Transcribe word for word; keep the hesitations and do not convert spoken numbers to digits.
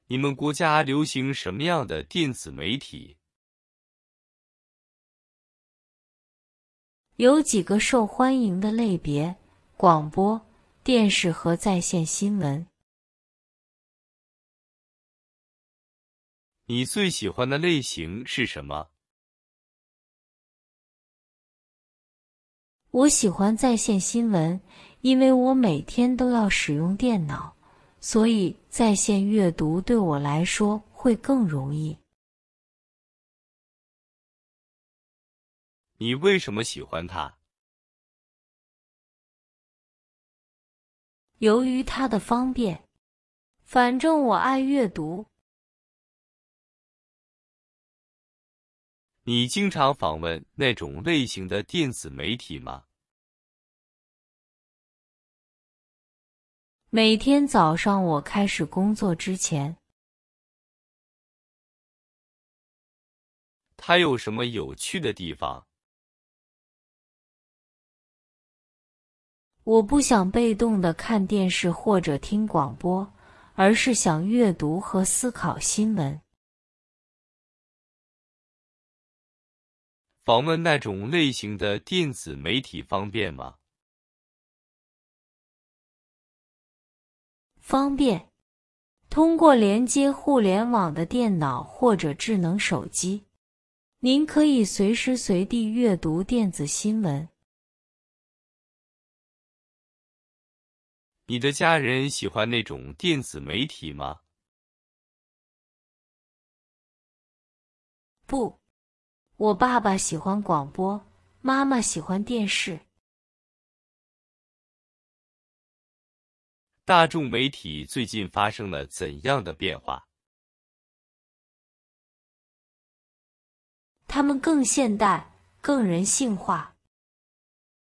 你们国家流行什么样的电子媒体？ 有几个受欢迎的类别：广播、电视和在线新闻。 你最喜欢的类型是什么？ 我喜欢在线新闻，因为我每天都要使用电脑，所以在线阅读对我来说会更容易。 你为什么喜欢它？ 由于它的方便，反正我爱阅读。 你经常访问那种类型的电子媒体吗？ 每天早上我开始工作之前。 它有什么有趣的地方？ 我不想被动地看电视或者听广播，而是想阅读和思考新闻。 访问那种类型的电子媒体方便吗？ 方便。通过连接互联网的电脑或者智能手机，您可以随时随地阅读电子新闻。 你的家人喜欢那种电子媒体吗？ 不，我爸爸喜欢广播，妈妈喜欢电视。 大众媒体最近发生了怎样的变化？ 它们更现代、更人性化。